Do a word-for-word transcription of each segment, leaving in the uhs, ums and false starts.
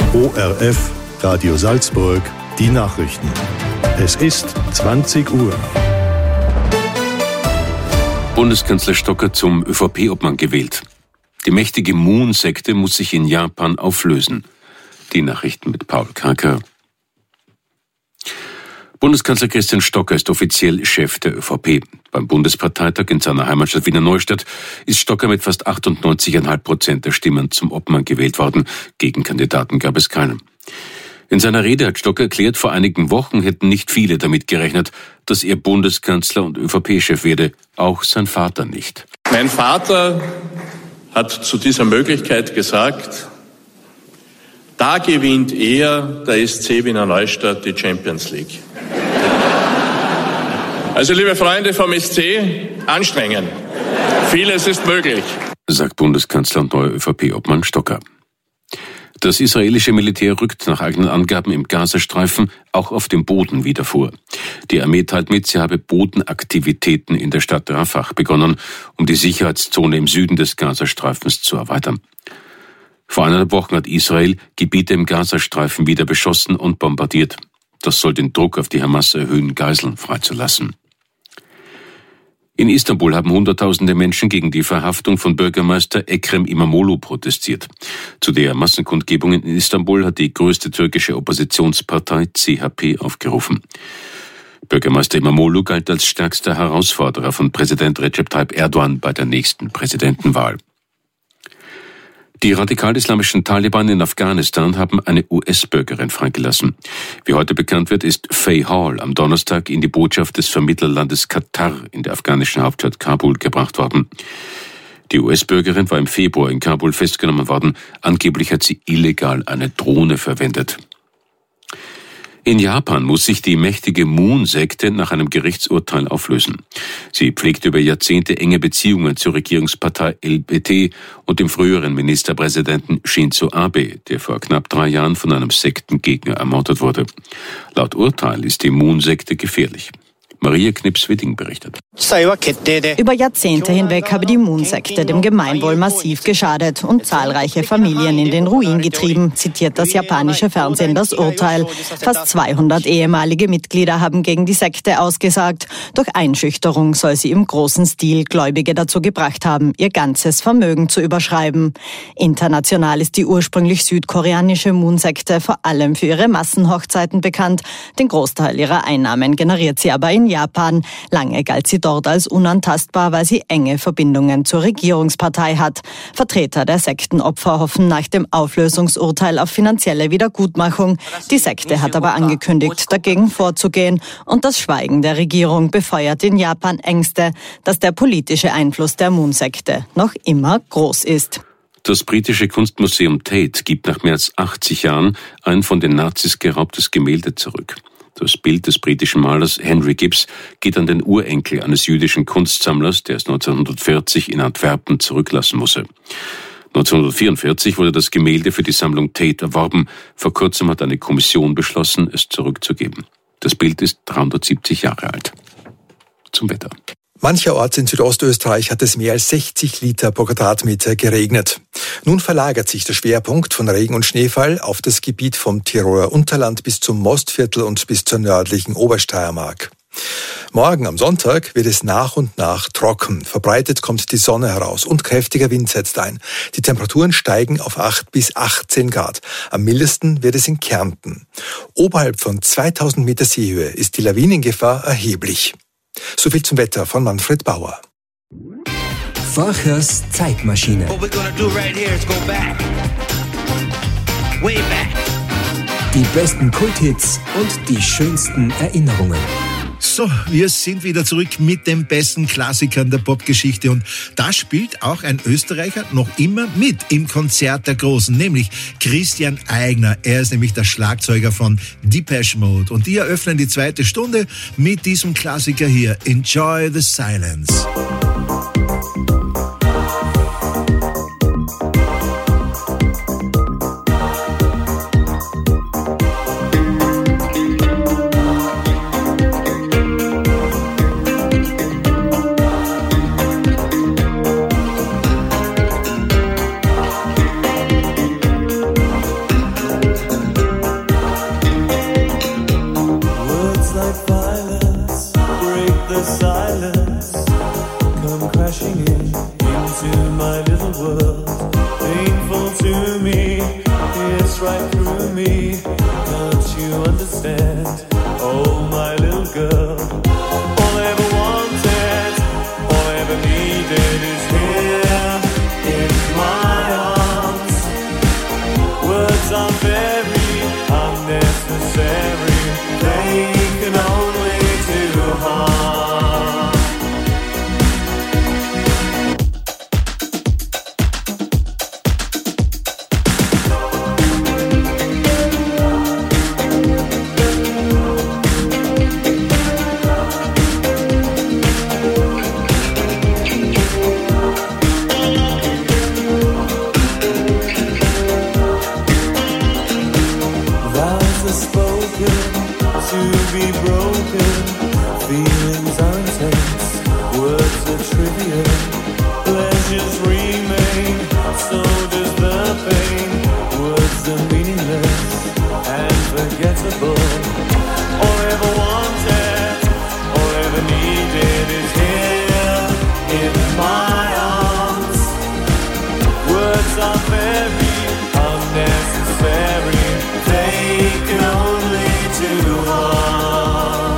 O R F, Radio Salzburg, die Nachrichten. Es ist zwanzig Uhr. Bundeskanzler Stocker zum ÖVP-Obmann gewählt. Die mächtige Moon-Sekte muss sich in Japan auflösen. Die Nachrichten mit Paul Karker. Bundeskanzler Christian Stocker ist offiziell Chef der ÖVP. Beim Bundesparteitag in seiner Heimatstadt Wiener Neustadt ist Stocker mit fast achtundneunzig Komma fünf Prozent der Stimmen zum Obmann gewählt worden. Gegenkandidaten gab es keinen. In seiner Rede hat Stocker erklärt, vor einigen Wochen hätten nicht viele damit gerechnet, dass er Bundeskanzler und ÖVP-Chef werde. Auch sein Vater nicht. Mein Vater hat zu dieser Möglichkeit gesagt, da gewinnt er, der S C Wiener Neustadt, die Champions League. Also liebe Freunde vom S C, anstrengen. Vieles ist möglich, sagt Bundeskanzler und neuer ÖVP-Obmann Stocker. Das israelische Militär rückt nach eigenen Angaben im Gazastreifen auch auf dem Boden wieder vor. Die Armee teilt mit, sie habe Bodenaktivitäten in der Stadt Rafah begonnen, um die Sicherheitszone im Süden des Gazastreifens zu erweitern. Vor eineinhalb Wochen hat Israel Gebiete im Gazastreifen wieder beschossen und bombardiert. Das soll den Druck auf die Hamas erhöhen, Geiseln freizulassen. In Istanbul haben Hunderttausende Menschen gegen die Verhaftung von Bürgermeister Ekrem İmamoğlu protestiert. Zu der Massenkundgebung in Istanbul hat die größte türkische Oppositionspartei C H P aufgerufen. Bürgermeister İmamoğlu galt als stärkster Herausforderer von Präsident Recep Tayyip Erdogan bei der nächsten Präsidentenwahl. Die radikal-islamischen Taliban in Afghanistan haben eine U S-Bürgerin freigelassen. Wie heute bekannt wird, ist Faye Hall am Donnerstag in die Botschaft des Vermittlerlandes Katar in der afghanischen Hauptstadt Kabul gebracht worden. Die U S-Bürgerin war im Februar in Kabul festgenommen worden. Angeblich hat sie illegal eine Drohne verwendet. In Japan muss sich die mächtige Moon-Sekte nach einem Gerichtsurteil auflösen. Sie pflegt über Jahrzehnte enge Beziehungen zur Regierungspartei L P T und dem früheren Ministerpräsidenten Shinzo Abe, der vor knapp drei Jahren von einem Sektengegner ermordet wurde. Laut Urteil ist die Moon-Sekte gefährlich. Maria Knips-Widding berichtet. Über Jahrzehnte hinweg habe die Moon-Sekte dem Gemeinwohl massiv geschadet und zahlreiche Familien in den Ruin getrieben, zitiert das japanische Fernsehen das Urteil. Fast zweihundert ehemalige Mitglieder haben gegen die Sekte ausgesagt. Durch Einschüchterung soll sie im großen Stil Gläubige dazu gebracht haben, ihr ganzes Vermögen zu überschreiben. International ist die ursprünglich südkoreanische Moon-Sekte vor allem für ihre Massenhochzeiten bekannt. Den Großteil ihrer Einnahmen generiert sie aber in Japan. Lange galt sie dort als unantastbar, weil sie enge Verbindungen zur Regierungspartei hat. Vertreter der Sektenopfer hoffen nach dem Auflösungsurteil auf finanzielle Wiedergutmachung. Die Sekte hat aber angekündigt, dagegen vorzugehen. Und das Schweigen der Regierung befeuert in Japan Ängste, dass der politische Einfluss der Moon-Sekte noch immer groß ist. Das britische Kunstmuseum Tate gibt nach mehr als achtzig Jahren ein von den Nazis geraubtes Gemälde zurück. Das Bild des britischen Malers Henry Gibbs geht an den Urenkel eines jüdischen Kunstsammlers, der es neunzehnhundertvierzig in Antwerpen zurücklassen musste. neunzehnhundertvierundvierzig wurde das Gemälde für die Sammlung Tate erworben. Vor kurzem hat eine Kommission beschlossen, es zurückzugeben. Das Bild ist dreihundertsiebzig Jahre alt. Zum Wetter. Mancherorts in Südostösterreich hat es mehr als sechzig Liter pro Quadratmeter geregnet. Nun verlagert sich der Schwerpunkt von Regen- und Schneefall auf das Gebiet vom Tiroler Unterland bis zum Mostviertel und bis zur nördlichen Obersteiermark. Morgen am Sonntag wird es nach und nach trocken. Verbreitet kommt die Sonne heraus und kräftiger Wind setzt ein. Die Temperaturen steigen auf acht bis achtzehn Grad. Am mildesten wird es in Kärnten. Oberhalb von zweitausend Meter Seehöhe ist die Lawinengefahr erheblich. Soviel zum Wetter von Manfred Bauer. Forchers Zeitmaschine. Die besten Kulthits und die schönsten Erinnerungen. So, wir sind wieder zurück mit den besten Klassikern der Popgeschichte und da spielt auch ein Österreicher noch immer mit im Konzert der Großen, nämlich Christian Eigner. Er ist nämlich der Schlagzeuger von Depeche Mode und die eröffnen die zweite Stunde mit diesem Klassiker hier, Enjoy the Silence. runs right through me. Don't you understand? Oh, my little girl. All I ever wanted, all I ever needed is here in my arms. Words are very unnecessary. They can only do harm. To be broken, feelings are intense, words are trivial, pleasures remain, so does the pain. Words are meaningless and forgettable. All I ever wanted, all I ever needed is here in my arms. Words are very unnecessary, they can only do harm.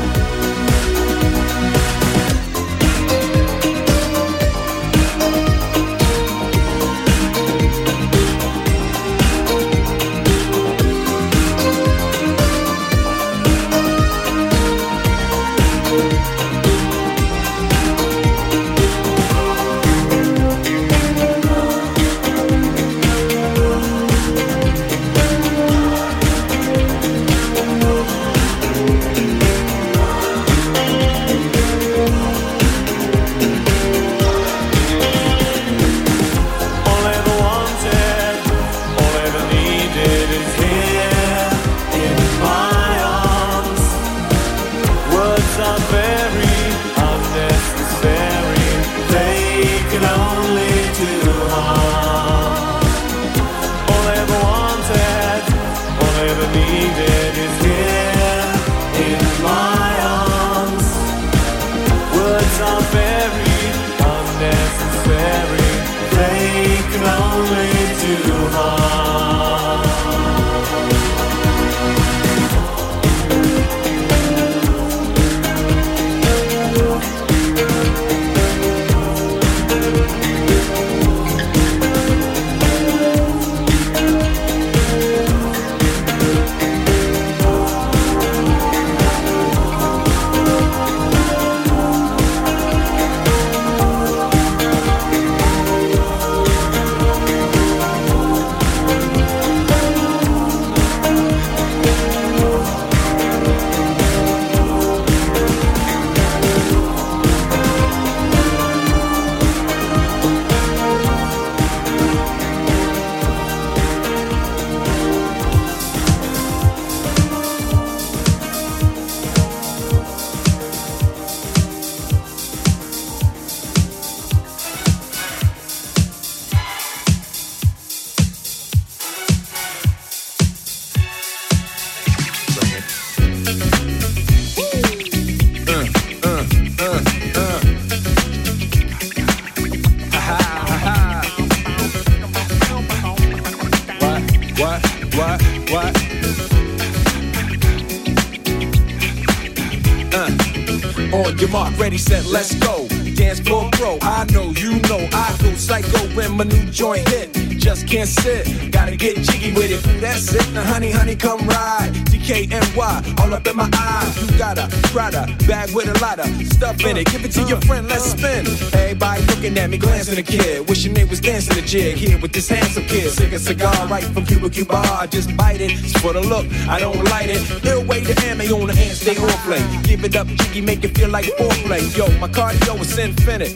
Ready, set, let's go. Dance floor pro, I know, you know, I go psycho when my new joint hit. Just can't sit, gotta get jiggy with it. That's it, now honey, honey, come ride. D K N Y, all up in my eyes. You got a Prada bag with a lot of stuff in it. Give it to your friend, let's spin. Everybody looking at me, glancing a kid. Wishing they was dancing a jig here with this handsome kid. Sick a cigar right from Cuba Cuba. I just bite it, it's for the look, I don't light it. Ill way to ammo on the hand, stay on play. Give it up, jiggy, make it feel like foreplay. Yo, my cardio is infinite.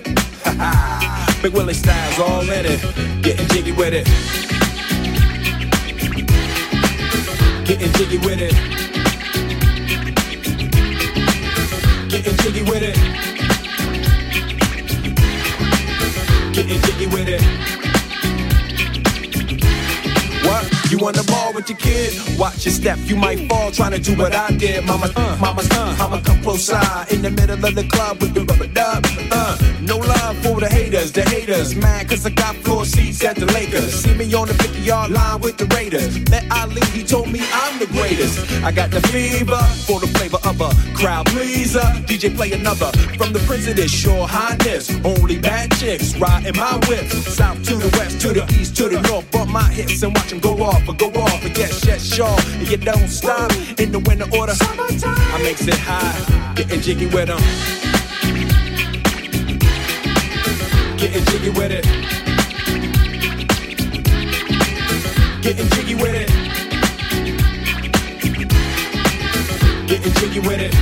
Big Willie style's all in it. Getting jiggy with it. Getting jiggy with it. Getting jiggy with it. Getting jiggy with it. What? You on the ball with your kid? Watch your step, you might fall trying to do what I did. Mama, uh, mama, uh, I'ma come close side in the middle of the club with the rubber dub. Uh, no love for the haters, the haters. Mad cause I got floor seats at the Lakers. See me on the fifty-yard line with the Raiders. Met Ali, he told me I'm the greatest. I got the fever for the flavor of a crowd pleaser. D J play another from the Prince of this Shore Highness. Only bad chicks riding my whip. South to the west, to the east, to the north. Bump my hips and watch them go off, or go off. And yes, yes, sure. And you don't stop in the winter order. I makes it high, getting jiggy with them. Getting jiggy with it. Getting jiggy with it. Getting jiggy with it.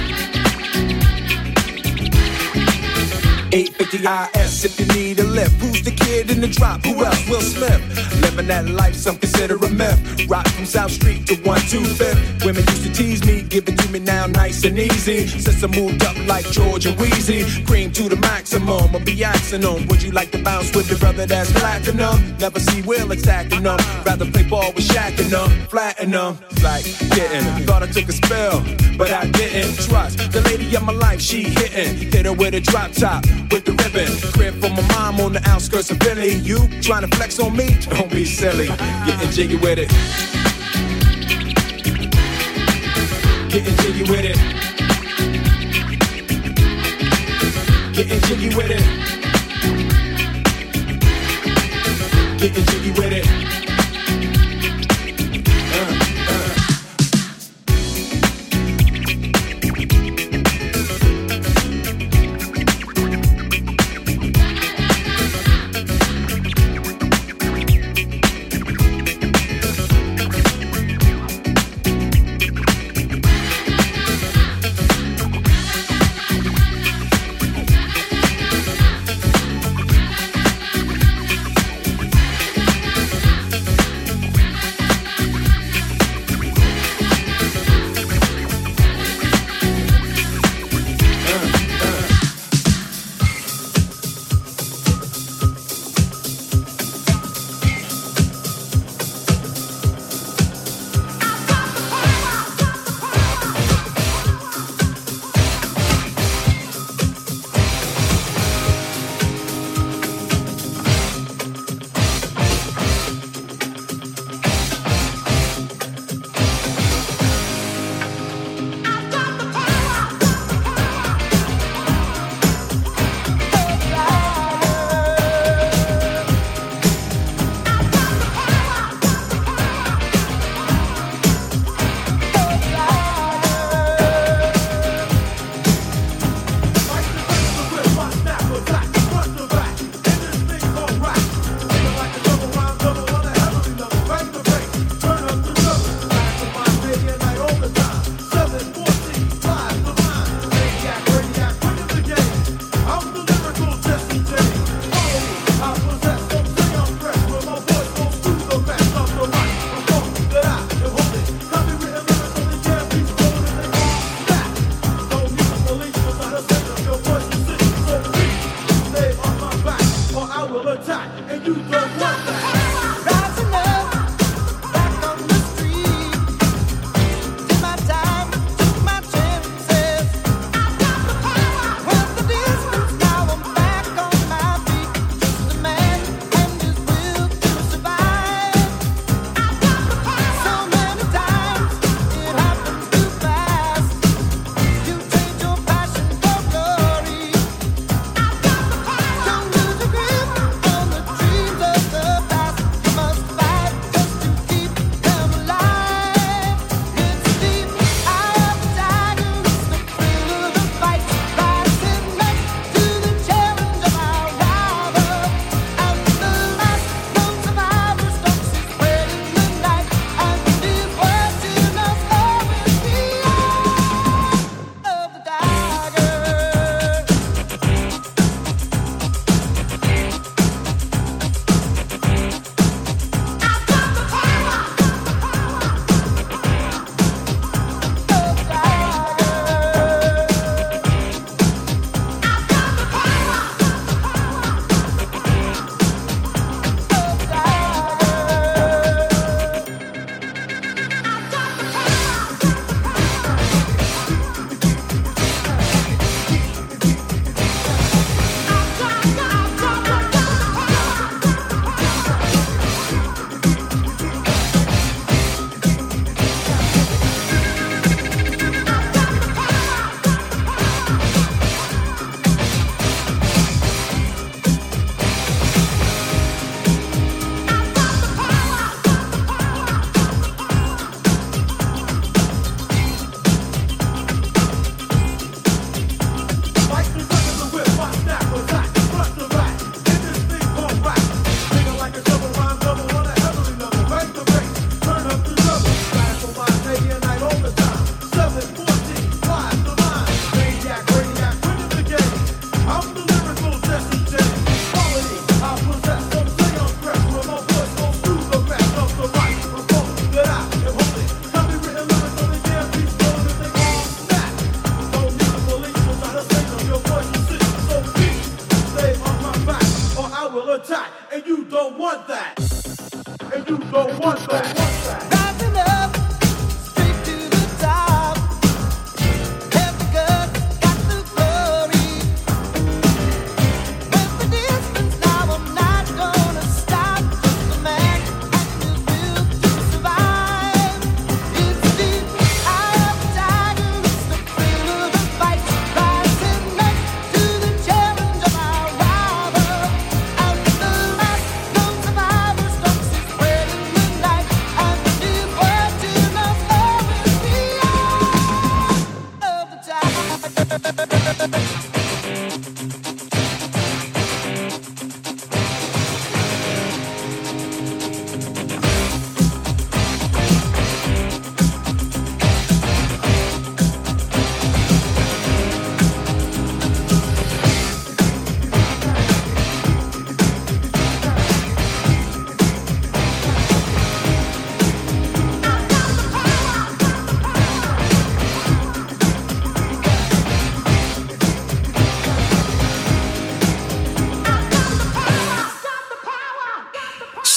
eight fifty I S if you need a lift. Who's the kid in the drop? Who else? Will Smith. Living that life, some consider a myth. Rock from South Street to one two fifth. Women used to tease me, give it to me now nice and easy. Since I moved up like George and Wheezy, cream to the maximum, I'll be axing them. Would you like to bounce with the brother that's platinum? Never see Will attacking them. Rather play ball with Shaq and them, flatten them. Like getting, thought I took a spell, but I didn't. Trust the lady of my life, she hitting. Hit her with a drop top, with the ribbon. Crib for my mom on the outskirts of Philly. You trying to flex on me? Don't be silly. Getting jiggy with it. Getting jiggy with it. Getting jiggy with it. Getting jiggy with it.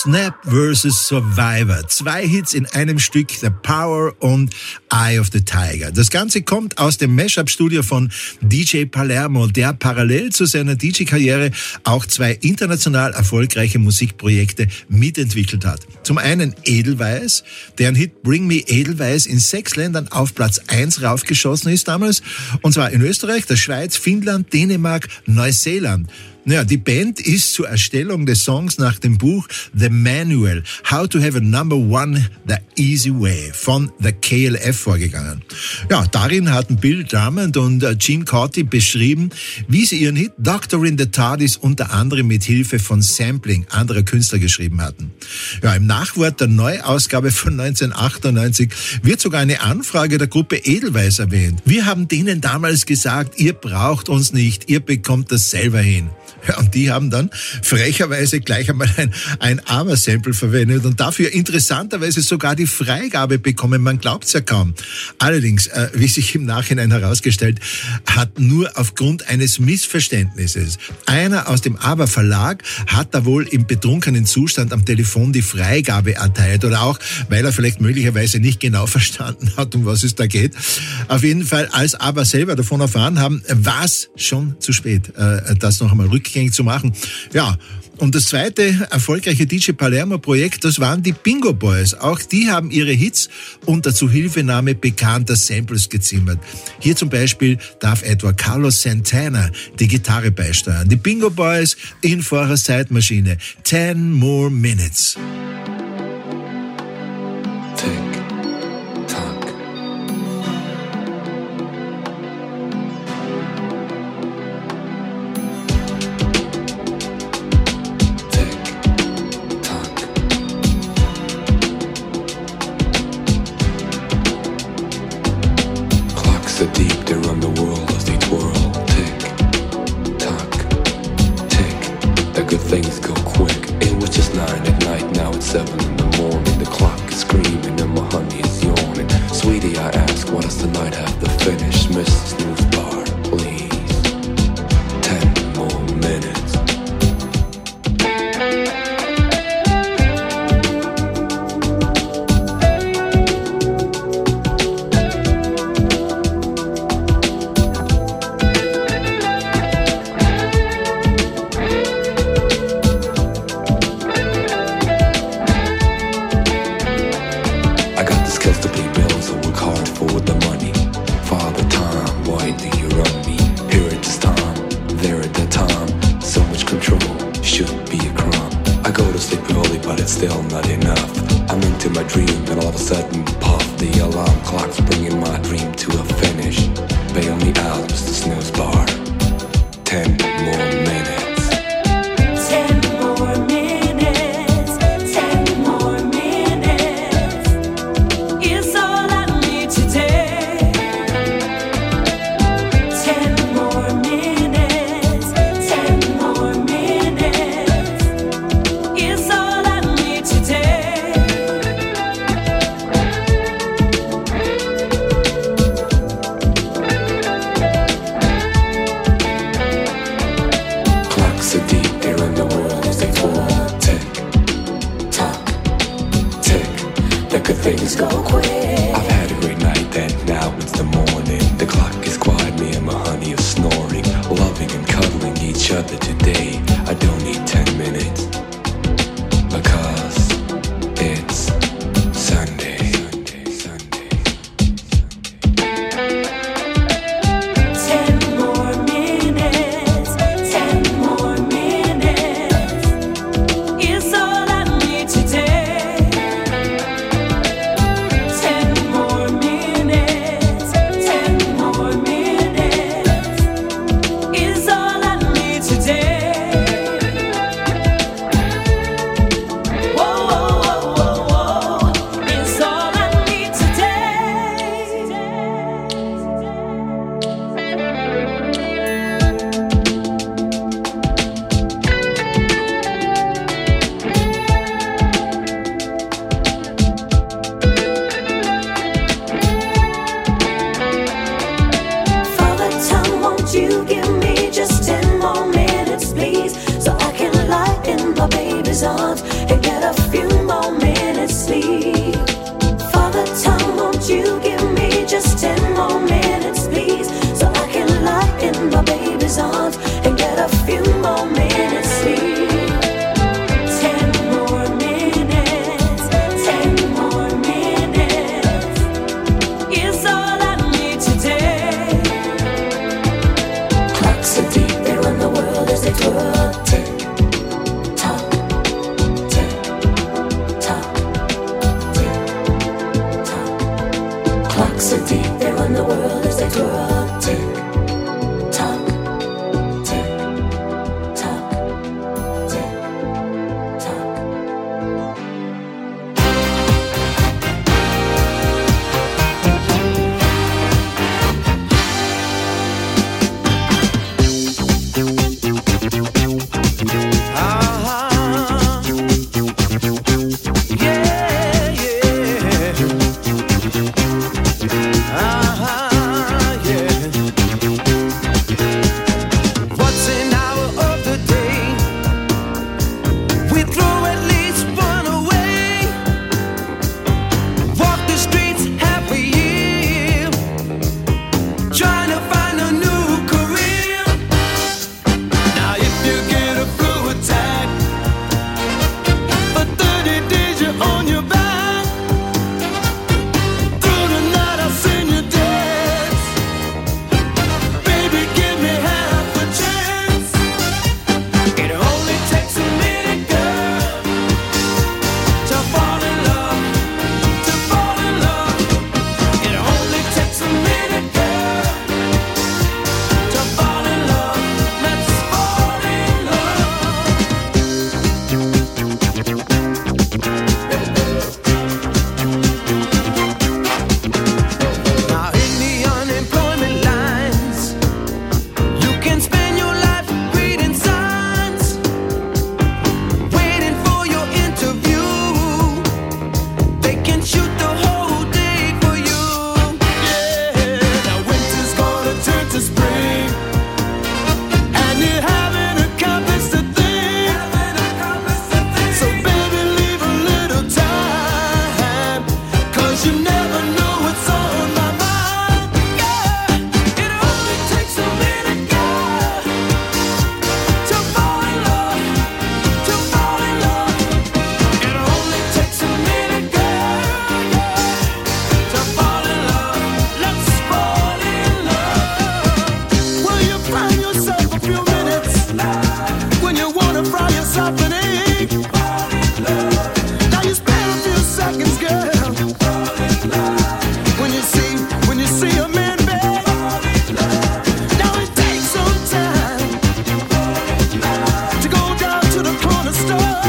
Snap versus. Survivor. Zwei Hits in einem Stück, The Power und Eye of the Tiger. Das Ganze kommt aus dem Mashup-Studio von D J Palermo, der parallel zu seiner D J-Karriere auch zwei international erfolgreiche Musikprojekte mitentwickelt hat. Zum einen Edelweiss, deren Hit Bring Me Edelweiss in sechs Ländern auf Platz eins raufgeschossen ist damals, und zwar in Österreich, der Schweiz, Finnland, Dänemark, Neuseeland. Naja, die Band ist zur Erstellung des Songs nach dem Buch The Manual, How to Have a Number One the Easy Way von The K L F vorgegangen. Ja, darin hatten Bill Drummond und Gene Corti beschrieben, wie sie ihren Hit Doctor in the TARDIS unter anderem mit Hilfe von Sampling anderer Künstler geschrieben hatten. Ja, im Nachwort der Neuausgabe von neunzehnhundertachtundneunzig wird sogar eine Anfrage der Gruppe Edelweiss erwähnt. Wir haben denen damals gesagt, ihr braucht uns nicht, ihr bekommt das selber hin. Ja, und die haben dann frecherweise gleich einmal ein, ein ABBA-Sample verwendet und dafür interessanterweise sogar die Freigabe bekommen. Man glaubt's ja kaum. Allerdings, äh, wie sich im Nachhinein herausgestellt hat, nur aufgrund eines Missverständnisses. Einer aus dem ABBA-Verlag hat da wohl im betrunkenen Zustand am Telefon die Freigabe erteilt oder auch, weil er vielleicht möglicherweise nicht genau verstanden hat, um was es da geht. Auf jeden Fall, als ABBA selber davon erfahren haben, war es schon zu spät, äh, das noch einmal rückgängig zu machen. Ja, und das zweite erfolgreiche D J Palermo-Projekt, das waren die Bingo Boys. Auch die haben ihre Hits unter Zuhilfenahme bekannter Samples gezimmert. Hier zum Beispiel darf etwa Carlos Santana die Gitarre beisteuern. Die Bingo Boys in vorher Zeitmaschine. Ten more minutes. So deep they run the world as they twirl. Tick, tock, tick. The good things go quick. It was just nine at night, now it's seven in the morning. The clock is screaming and my honey is yawning. Sweetie, I ask, what does the night have to finish? Miss Snooze Bar, please. Ten more minutes. Still not enough. I'm into my dream and all of a sudden puff. The alarm clock's bringing my dream to a finish. Bail me out, Mister Snooze Bar. Ten more minutes. Ten more minutes. Ten more minutes. It's all I need today. Ten more minutes. Ten more minutes. It's all so deep they run the world as they twirl. Tick, tock, tick. The good things go quick. I've had a great night and now it's the morning. The clock is quiet, me and my honey are snoring. Loving and cuddling each other today. I don't need ten minutes because it's Sunday. Today see when you see a man beg. Now it takes some time to go down to the corner store.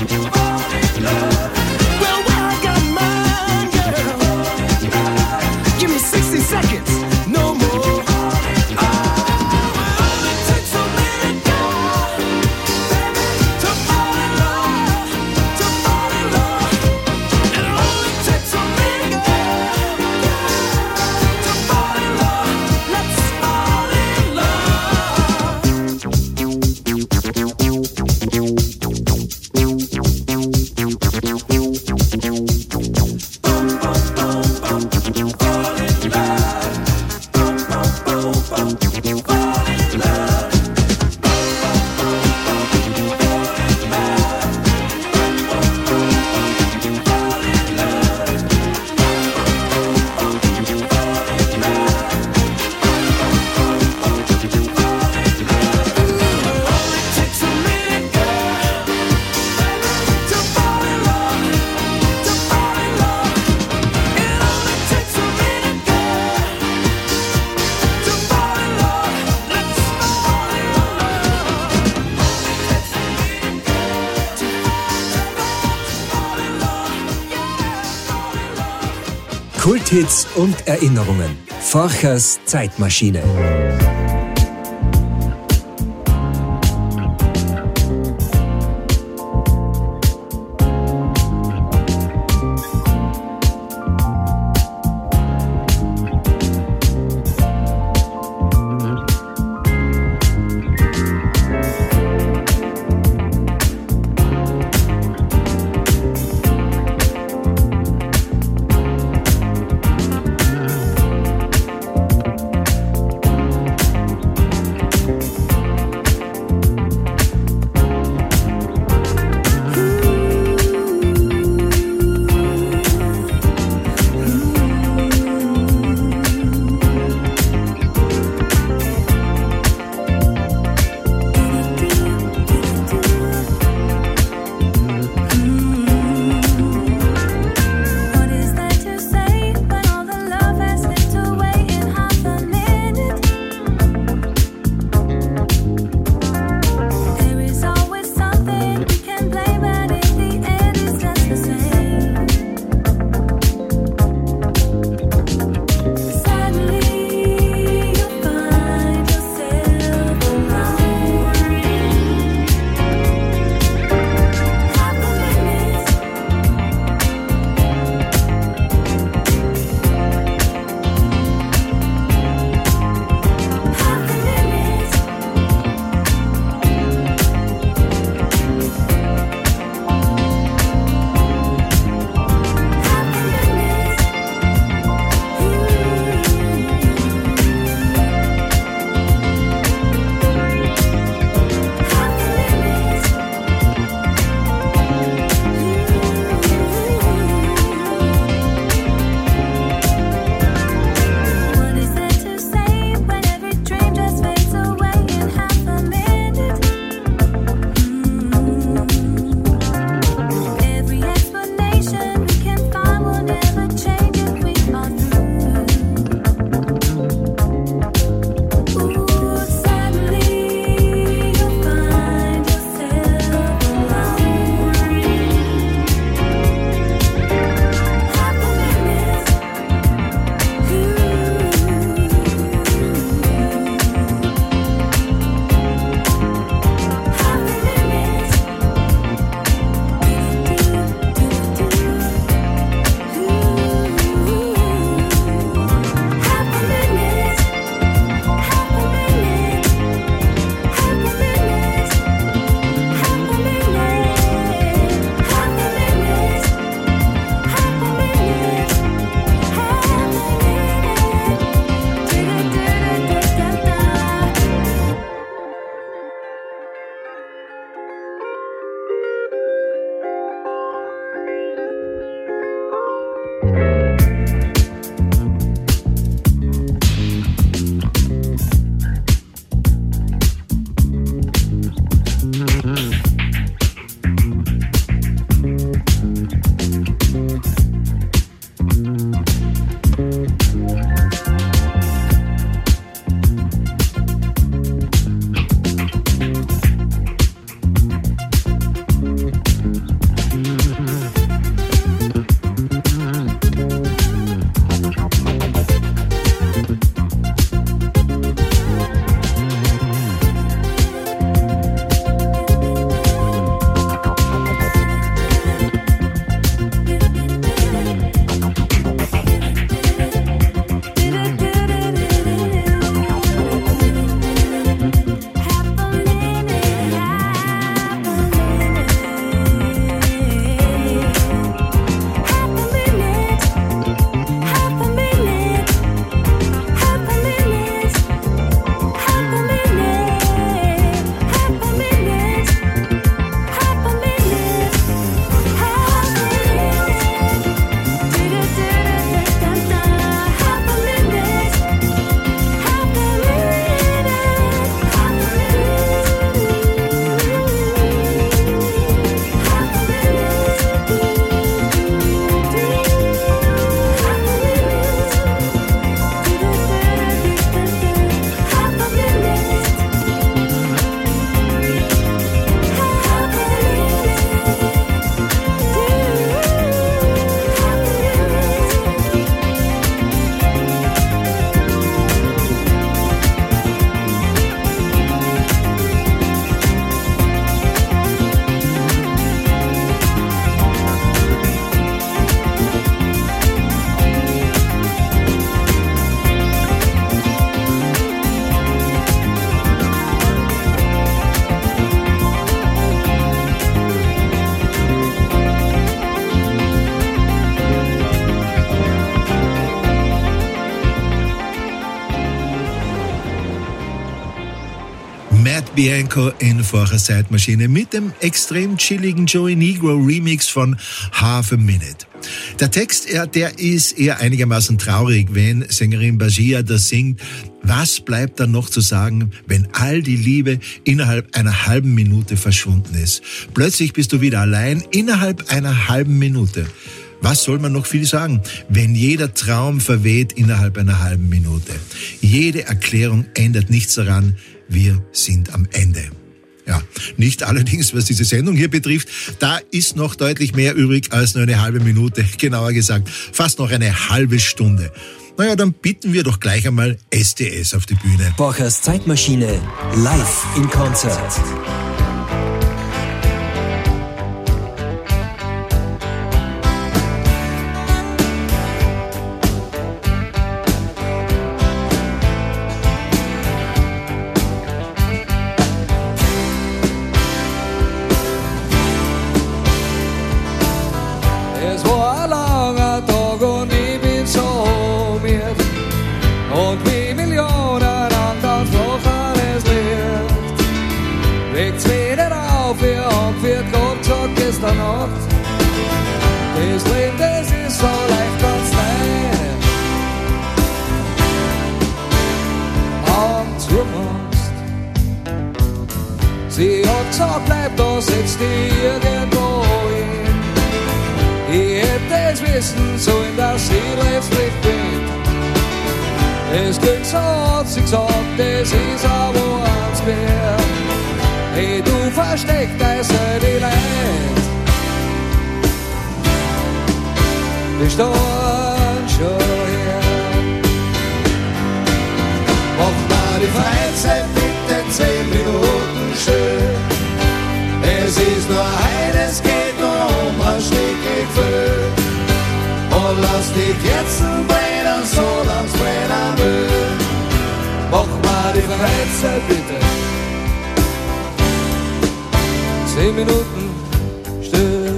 Well, where I got mine, girl. Give me sixty seconds, no more. Kulthits und Erinnerungen. Forchers Zeitmaschine. Bianco in Vorher Zeitmaschine mit dem extrem chilligen Joey Negro Remix von Half a Minute. Der Text, ja, der ist eher einigermaßen traurig, wenn Sängerin Bajia das singt. Was bleibt dann noch zu sagen, wenn all die Liebe innerhalb einer halben Minute verschwunden ist? Plötzlich bist du wieder allein innerhalb einer halben Minute. Was soll man noch viel sagen, wenn jeder Traum verweht innerhalb einer halben Minute? Jede Erklärung ändert nichts daran, wir sind am Ende. Ja, nicht allerdings, was diese Sendung hier betrifft. Da ist noch deutlich mehr übrig als nur eine halbe Minute. Genauer gesagt, fast noch eine halbe Stunde. Naja, dann bitten wir doch gleich einmal S D S auf die Bühne. Borchers Zeitmaschine live in Konzert. Das Leben, das ist so leicht ganz leicht. Und du musst. Sie hat gesagt, bleib da, setz dich irgendwo hin. Ich hätte es wissen sollen, dass ich letztlich bin. Das Glück, so hat sie gesagt, das ist auch woanders mehr. Hey, du versteckst also die Leid. Wir stehen schon hier. Mach mal die Freizeit bitte zehn Minuten schön. Es ist nur eines, geht nur um ein Stück Gefühl. Und lass die Kerzen brennen, solang's brennen will. Mach mal die Freizeit bitte zehn Minuten still.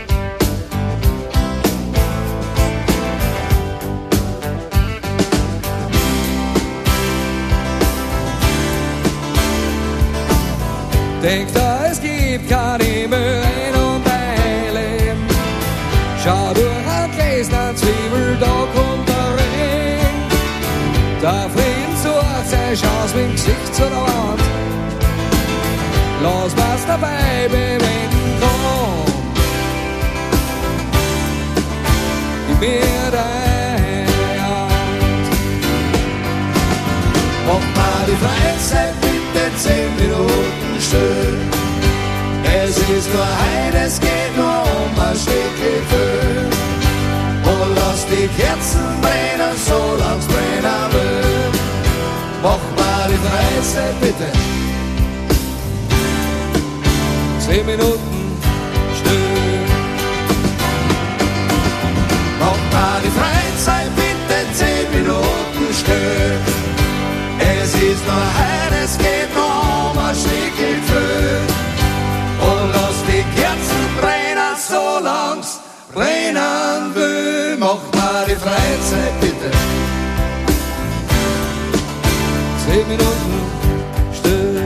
Denk da, es gibt kein Himmel und ein Leben. Schau durch ein Gläschen Zwiebel, da kommt der Regen. Der Frieden sucht seine Chance mit dem Gesicht zu der Wand. Lass was dabei bewegen, komm. Gib mir deine Hand. Mach mal die Freizeit bitte zehn Minuten schön. Es ist nur eines, geht nur um ein Stück Gefühl. Und lass die Kerzen brennen, solang's brennen will. Mach mal die Freizeit bitte zehn Minuten still. Mach mal die Freizeit bitte zehn Minuten still. Es ist nur eines, geht nur um ein Stück Gefühl. Und lass die Kerzen brennen, solang's brennen will. Mach mal die Freizeit bitte zehn Minuten still.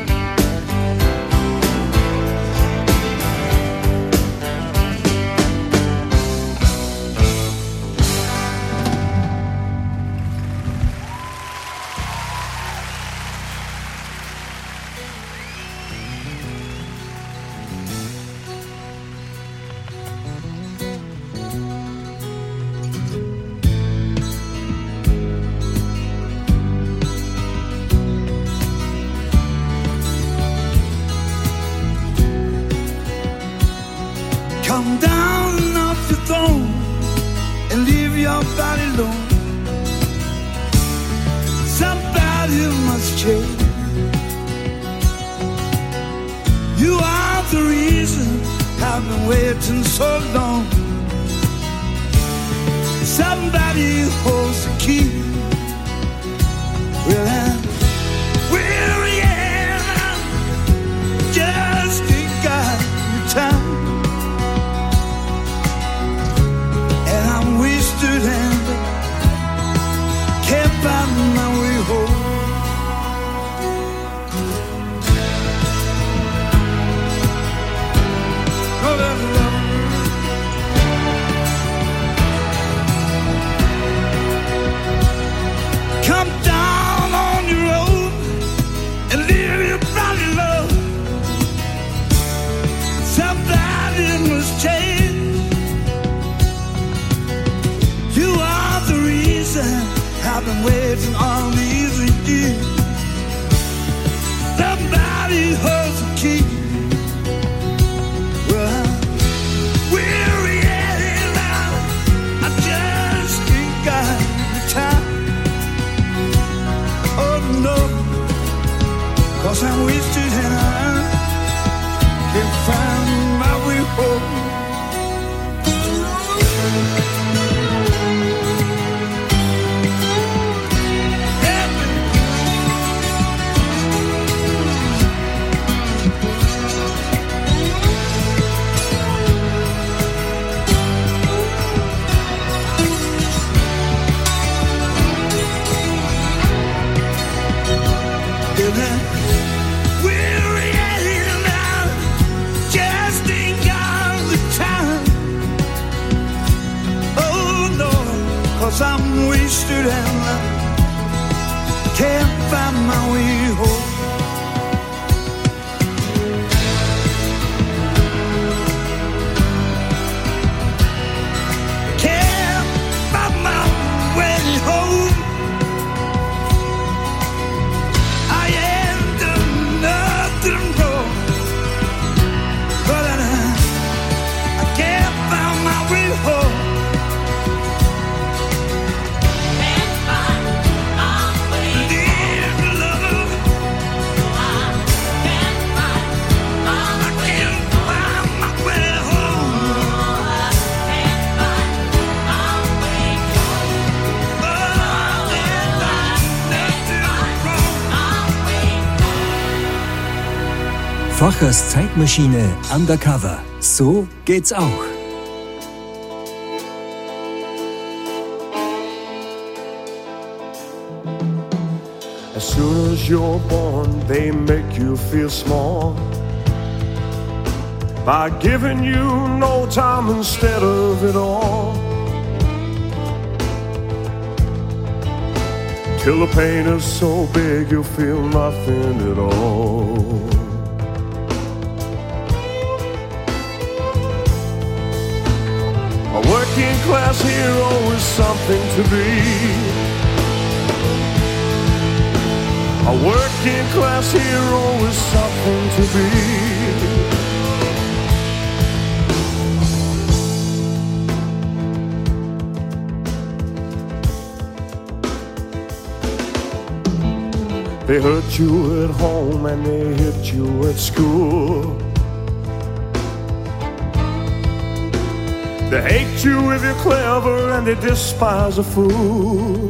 Come down off your throne and leave your body alone. Somebody must change. You are the reason I've been waiting so long. Somebody holds the key. Well, I'm weary and I just ain't got the time. Wasted and can't find my way home. reason I've been waiting all these years. Somebody holds the key. Well, we're heading out. I just ain't got the time. Oh no, 'cause I'm wasted and I can't find my way home. I'm wasted and I can't find my way home. Can't find my way home. I ain't done nothing wrong, but I, I can't find my way home. Fachers Zeitmaschine Undercover. So geht's auch. As soon as you're born, they make you feel small by giving you no time instead of it all. Till the pain is so big you feel nothing at all. A working class hero is something to be. A working class hero is something to be. They hurt you at home and they hit you at school. They hate you if you're clever and they despise a fool.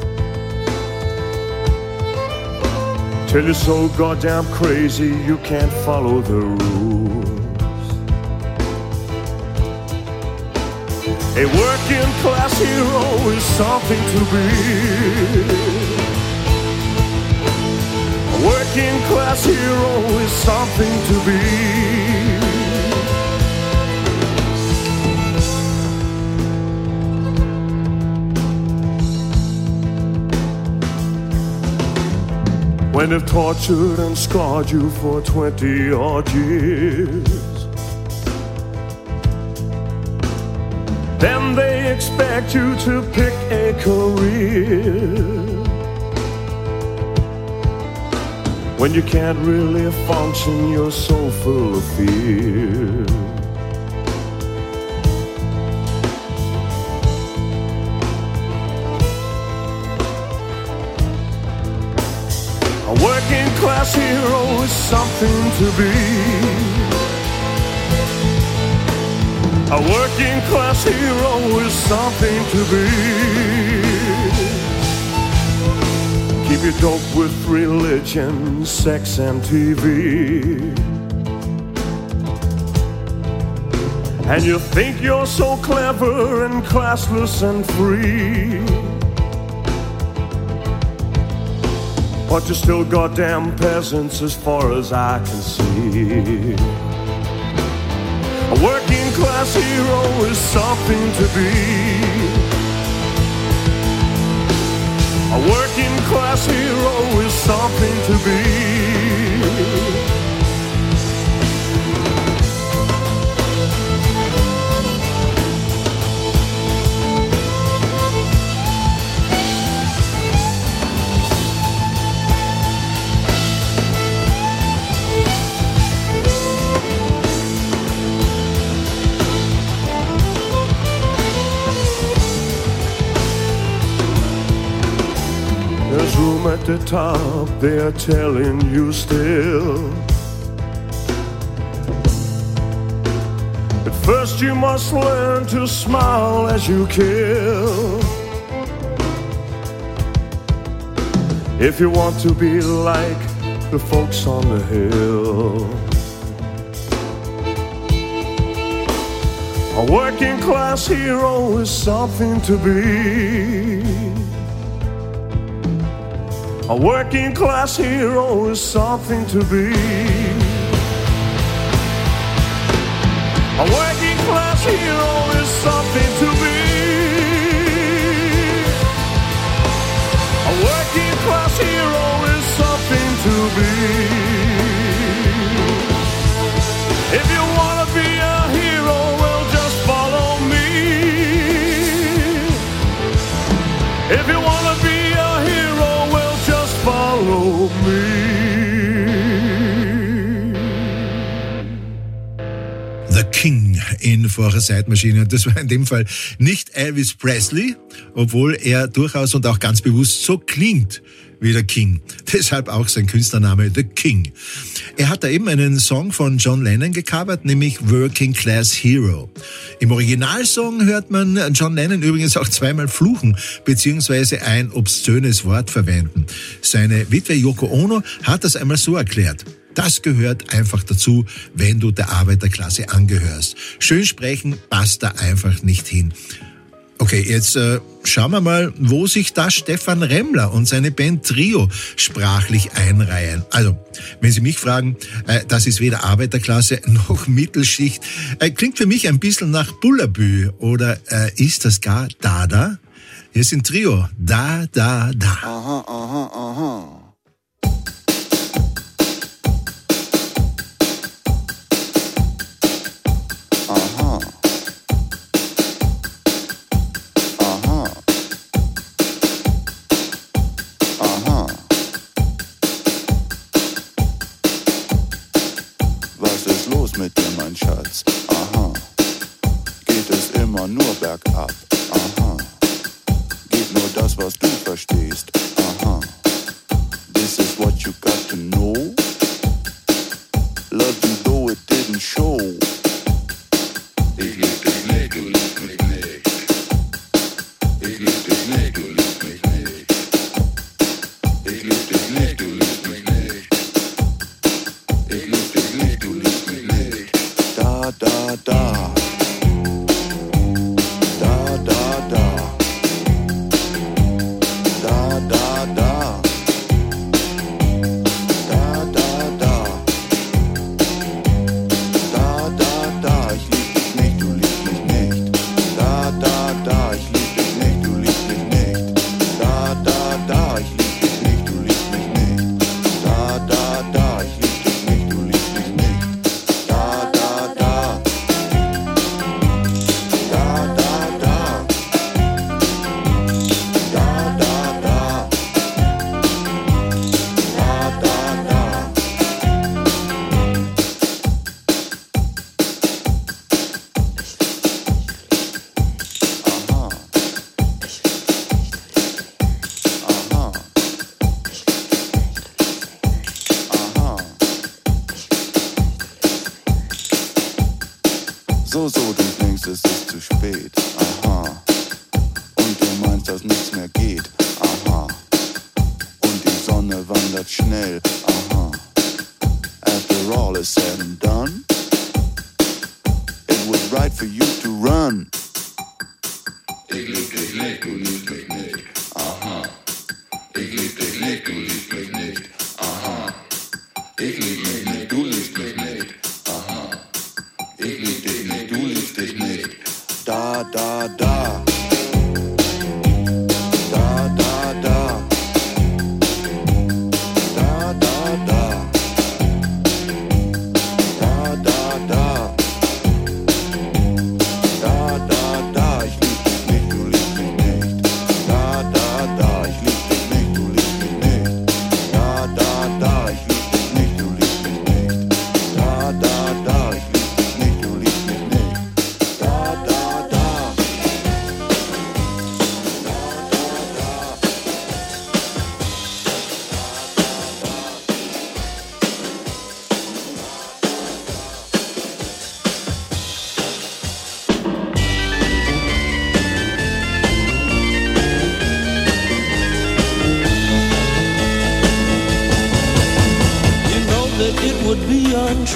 Till you're so goddamn crazy you can't follow the rules. A working class hero is something to be. A working class hero is something to be. When they've tortured and scarred you for twenty odd years, then they expect you to pick a career. When you can't really function, you're so full of fear. A working class hero is something to be. A working class hero is something to be. Keep your dope with religion, sex and T V. And you think you're so clever and classless and free, but you're still goddamn peasants as far as I can see. A working class hero is something to be. A working class hero is something to be. room at the top, they are telling you still. But first you must learn to smile as you kill. If you want to be like the folks on the hill. A working class hero is something to be. A working class hero is something to be. A working class hero is something to be. A working class hero is something to be. If you wanna be a hero, well, just follow me. If you wanna be a hero, well, just follow me. The King in Vorher Zeitmaschine. Das war in dem Fall nicht Elvis Presley, obwohl er durchaus und auch ganz bewusst so klingt wie der King. Deshalb auch sein Künstlername The King. Er hat da eben einen Song von John Lennon gecovert, nämlich Working Class Hero. Im Originalsong hört man John Lennon übrigens auch zweimal fluchen, beziehungsweise ein obszönes Wort verwenden. Seine Witwe Yoko Ono hat das einmal so erklärt: Das gehört einfach dazu, wenn du der Arbeiterklasse angehörst. Schön sprechen passt da einfach nicht hin. Okay, jetzt äh, schauen wir mal, wo sich da Stefan Remmler und seine Band Trio sprachlich einreihen. Also, wenn Sie mich fragen, äh, das ist weder Arbeiterklasse noch Mittelschicht. Äh, klingt für mich ein bisschen nach Bullabü, oder äh, ist das gar Dada? Hier sind Trio, Da, Da, Da. Aha, aha, aha. Mit dir, mein Schatz, aha, geht es immer nur bergab, aha, geht nur das, was du verstehst, aha, this is what you got to know, love you though it didn't show, ich lieb dich nicht, du liebst mich nicht, ich lieb dich nicht, du liebst mich nicht, ich lieb dich nicht, du liebst mich nicht, ich lieb dich nicht, du liebst mich nicht. Da, da, da. Da, da, da. Da, da, da. Da, da, da. Da, da, da. Ich lieb dich nicht, du liebst mich nicht. Da, da, da. Ich lieb dich nicht, du liebst mich nicht. Da, da, da. Ich lieb dich nicht, du liebst mich nicht. Da, da, da. Ich lieb dich nicht, du liebst mich nicht. Da, da, da. So, so, du denkst, es ist zu spät, aha. Und du meinst, dass nichts mehr geht, aha. Und die Sonne wandert schnell, aha. After all is said and done, it was right for you to run. Ich lieb dich nicht, du liebst mich nicht, aha. Ich lieb dich nicht, du liebst mich nicht, aha. Ich lieb mich nicht, du liebst mich nicht, aha. Ich lieb dich nicht, du liebst dich nicht. Da, da,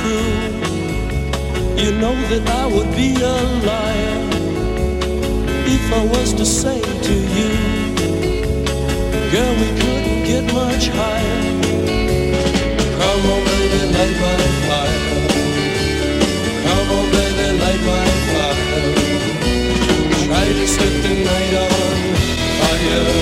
true, you know that I would be a liar if I was to say to you, girl, we couldn't get much higher. Come on, baby, light my fire. Come on, baby, light my fire. Try to set the night on fire.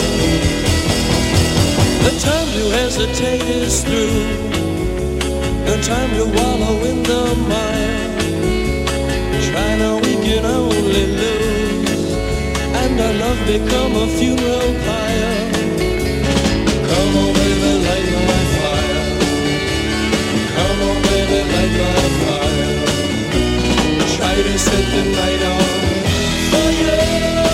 The time to hesitate is through. No time to wallow in the mire. Try now, we can only lose, and our love become a funeral pyre. Come on, baby, light my fire. Come on, baby, light my fire. Try to set the night on fire.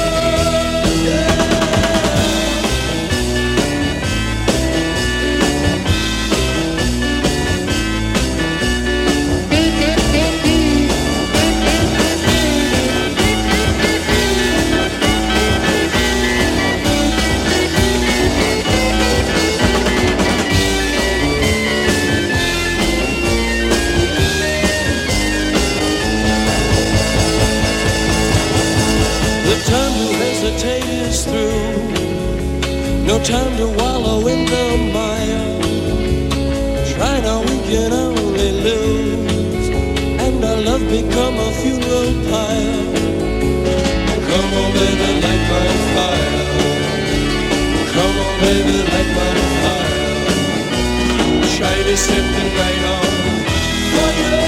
No time to wallow in the mire. Try now, we can only lose, and our love become a funeral pyre. Come on, baby, light my fire. Come on, baby, light my fire. Try to set the night on fire.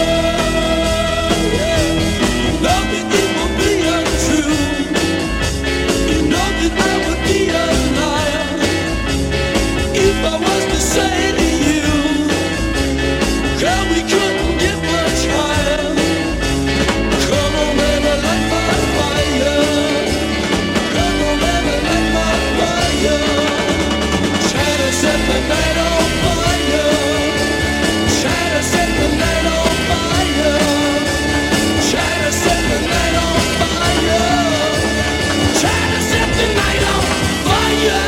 You know that it will be untrue. You know that I would be a liar if I was to say to you, girl, we couldn't get much higher. Come on, baby, light my fire. Come on, baby, light my fire. Try to set the night on fire. Try to set the night on fire. Try to set the night on fire. Try to set the night on fire.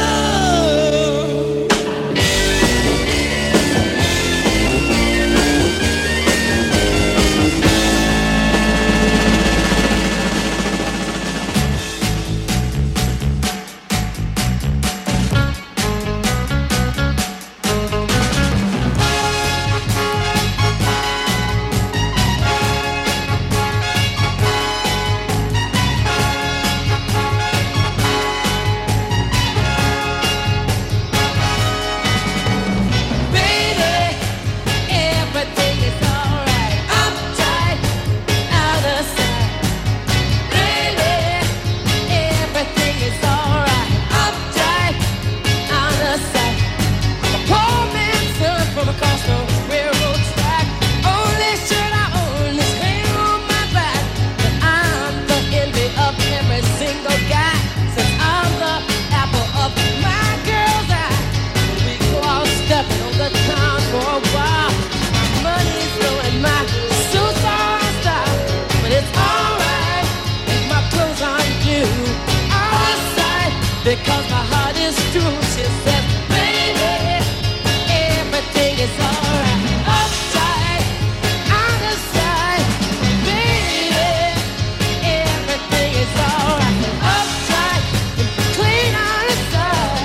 Because my heart is true, she said, baby, everything is alright. Upside, out of sight, baby, everything is alright. Upside, clean out of sight.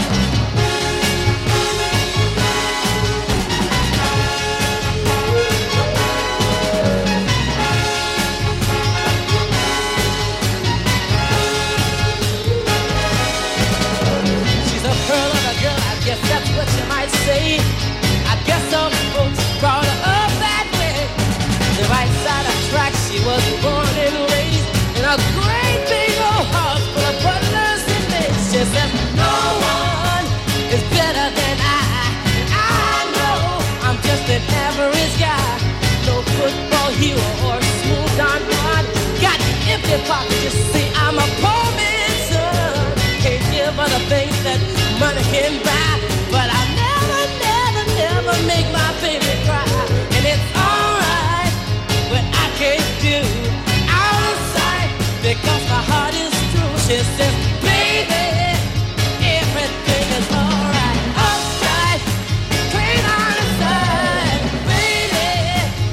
That's what you might say. I guess some folks brought her up that way. The right side of tracks, she was born and raised in a great big old house full of butlers and maids. She says, no one is better than I. And I know I'm just an average guy. No football hero or smooth Don Juan. Got empty pockets, you see, I'm a poor man's son. Can't give her the things that money can buy. But I never, never, never make my baby cry. And it's alright, but I can't do out of sight because my heart is true. She says, baby, everything is alright. Upside, clean out of sight. Baby,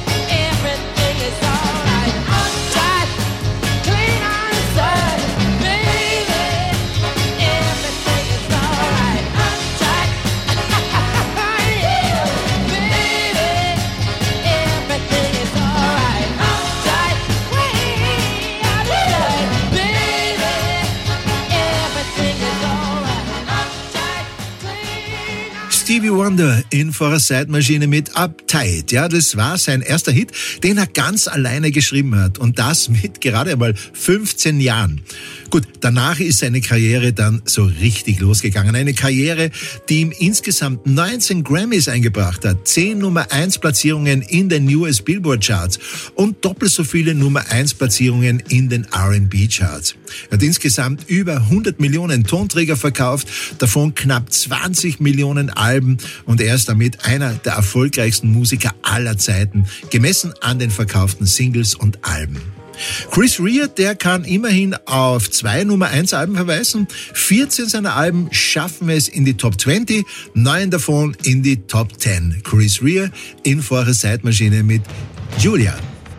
Stevie Wonder in For a Side-Maschine mit Uptight. Ja, das war sein erster Hit, den er ganz alleine geschrieben hat. Und das mit gerade einmal fünfzehn Jahren. Gut, danach ist seine Karriere dann so richtig losgegangen. Eine Karriere, die ihm insgesamt neunzehn Grammys eingebracht hat, zehn Nummer eins Platzierungen in den U S Billboard Charts und doppelt so viele Nummer eins Platzierungen in den R and B Charts. Er hat insgesamt über hundert Millionen Tonträger verkauft, davon knapp zwanzig Millionen Alben, und er ist damit einer der erfolgreichsten Musiker aller Zeiten, gemessen an den verkauften Singles und Alben. Chris Rea, der kann immerhin auf zwei Nummer eins Alben verweisen. vierzehn seiner Alben schaffen es in die Top zwanzig, neun davon in die Top zehn. Chris Rea in For a Side-Maschine mit Julia.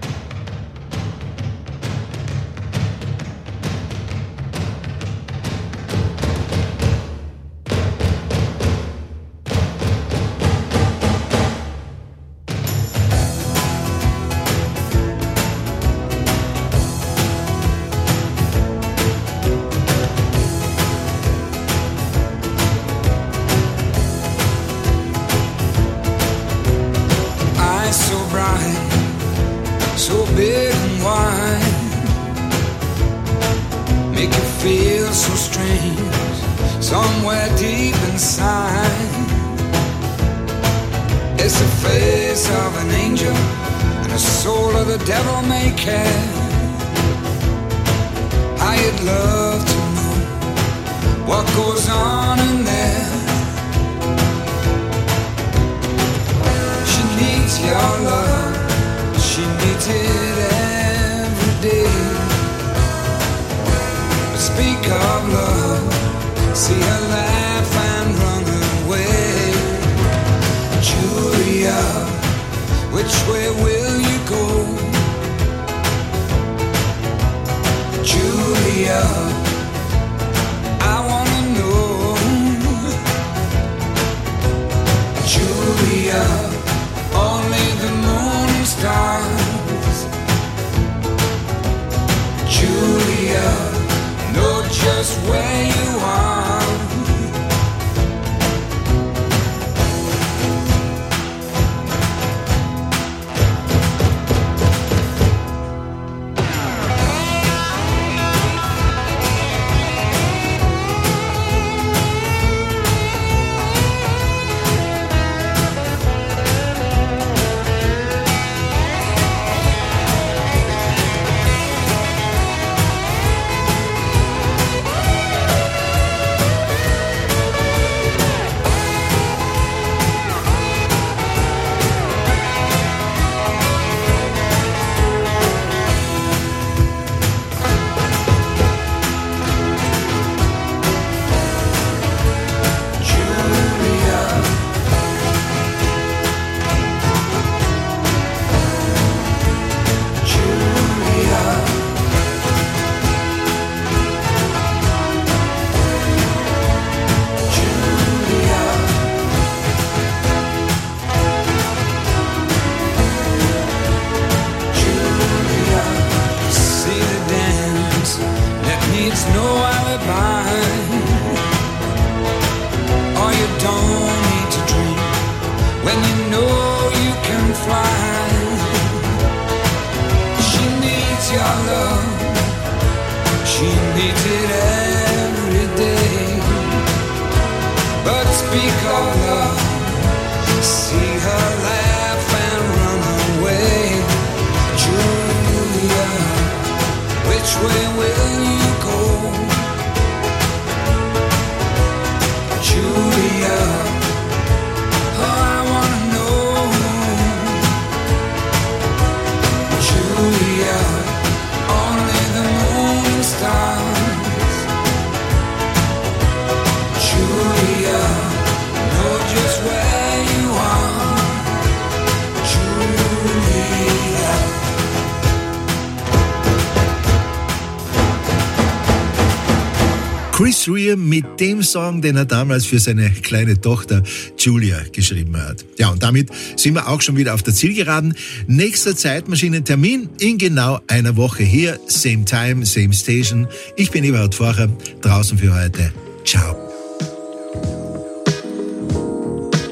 Chris Rea mit dem Song, den er damals für seine kleine Tochter Julia geschrieben hat. Ja, und damit sind wir auch schon wieder auf der Zielgeraden. Nächster Zeitmaschinentermin in genau einer Woche hier. Same time, same station. Ich bin Eberhard Forcher, draußen für heute. Ciao.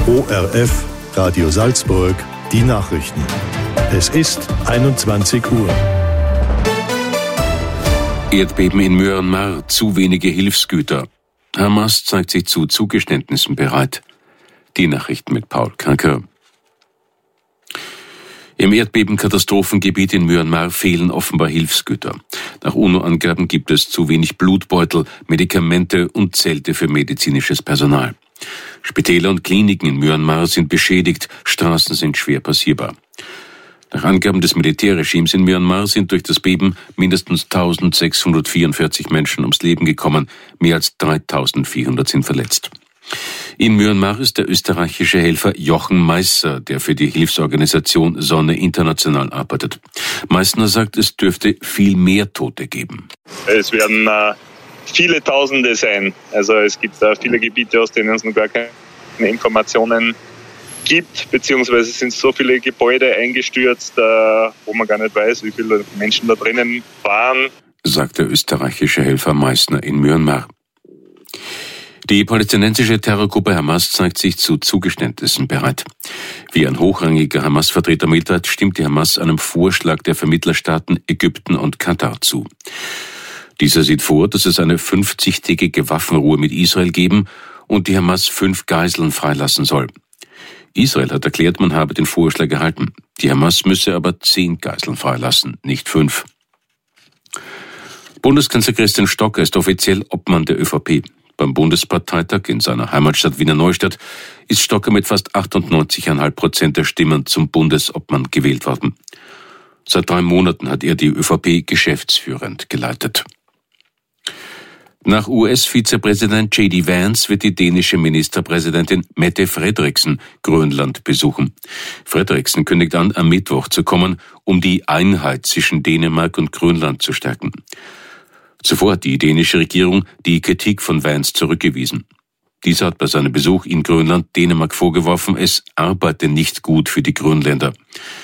O R F, Radio Salzburg, die Nachrichten. Es ist einundzwanzig Uhr. Erdbeben in Myanmar, zu wenige Hilfsgüter. Hamas zeigt sich zu Zugeständnissen bereit. Die Nachrichten mit Paul Kanker. Im Erdbebenkatastrophengebiet in Myanmar fehlen offenbar Hilfsgüter. Nach UNO-Angaben gibt es zu wenig Blutbeutel, Medikamente und Zelte für medizinisches Personal. Spitäler und Kliniken in Myanmar sind beschädigt, Straßen sind schwer passierbar. Nach Angaben des Militärregimes in Myanmar sind durch das Beben mindestens eintausendsechshundertvierundvierzig Menschen ums Leben gekommen, mehr als dreitausendvierhundert sind verletzt. In Myanmar ist der österreichische Helfer Jochen Meisser, der für die Hilfsorganisation Sonne International arbeitet. Meissner sagt, es dürfte viel mehr Tote geben. Es werden äh, viele Tausende sein. Also es gibt äh, viele Gebiete, aus denen es noch gar keine Informationen gibt, beziehungsweise sind so viele Gebäude eingestürzt, äh, wo man gar nicht weiß, wie viele Menschen da drinnen waren, sagt der österreichische Helfer Meissner in Myanmar. Die palästinensische Terrorgruppe Hamas zeigt sich zu Zugeständnissen bereit. Wie ein hochrangiger Hamas-Vertreter mitteilt, stimmt die Hamas einem Vorschlag der Vermittlerstaaten Ägypten und Katar zu. Dieser sieht vor, dass es eine fünfzigtägige Waffenruhe mit Israel geben und die Hamas fünf Geiseln freilassen soll. Israel hat erklärt, man habe den Vorschlag gehalten. Die Hamas müsse aber zehn Geiseln freilassen, nicht fünf. Bundeskanzler Christian Stocker ist offiziell Obmann der ÖVP. Beim Bundesparteitag in seiner Heimatstadt Wiener Neustadt ist Stocker mit fast achtundneunzig Komma fünf Prozent der Stimmen zum Bundesobmann gewählt worden. Seit drei Monaten hat er die ÖVP geschäftsführend geleitet. Nach U S-Vizepräsident J D Vance wird die dänische Ministerpräsidentin Mette Frederiksen Grönland besuchen. Frederiksen kündigt an, am Mittwoch zu kommen, um die Einheit zwischen Dänemark und Grönland zu stärken. Zuvor hat die dänische Regierung die Kritik von Vance zurückgewiesen. Dieser hat bei seinem Besuch in Grönland Dänemark vorgeworfen, es arbeite nicht gut für die Grönländer.